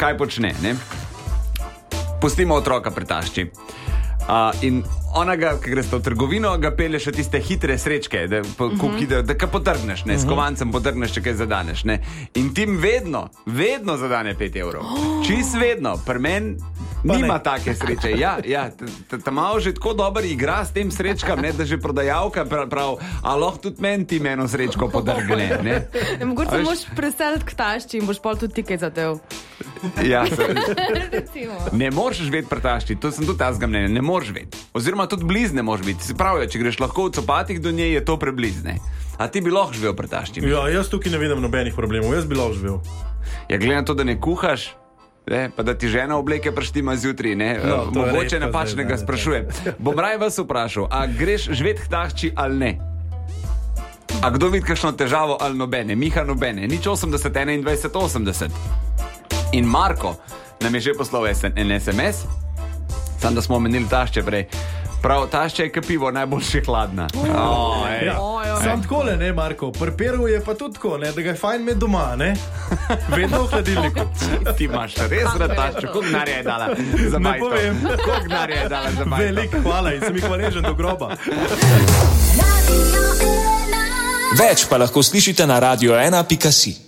kaj počne, ne? Pustimo otroka pri tašči. In onega, ki greš v trgovino, ga pelje še tiste hitre srečke, da ga potrgneš, ne, s kovancem potrgneš, če kaj zadaneš, ne. In tim vedno zadane 5 evrov. Čist vedno, pri meni nima take sreče. Ja, ta malo že tako dober igra s tem srečkam, ne, da že prodajalka prav, a lahko tudi ti eno srečko potrgne, ne. Mogoče se moš preseliti k tašči in boš pol tudi ti kaj zadev. Ja, ne moreš živeti pri tašči, to sem tudi tazga mnenja, ne moreš živeti. Oziroma tudi blizu ne moreš biti. Se pravi, če greš lahko v copatih do nje, je to preblizne. A ti bi lahko živel pri tašči? Ja, jaz tukaj ne vidim nobenih problemov, jaz bi lahko živel. Ja, glede na to, da ne kuhaš, ne, pa da ti žena obleke prštima zjutraj, ne, mogoče napačnega sprašujem. Bom raje vas vprašal, a greš živeti k tašči ali ne? A kdo vidi kakšno težavo ali nobene? Miha nobene, nič 80, 21, 80. In Marko nam je že poslal en SMS, sam da smo omenili tašče prej. Prav, tašča je pivo najboljše hladna. Sam takole, ne, Marko, pri Peru je pa tudi tako, ne, da ga je fajn imeti doma, ne? Vedno v hladilniku. Ti imaš res rad taščo, koliko denarja je dala za bajto? Ne povem. Koliko denarja je dala za bajto? Veliko hvala in sem jih hvaležen do groba. Več pa lahko slišite na radio1.si.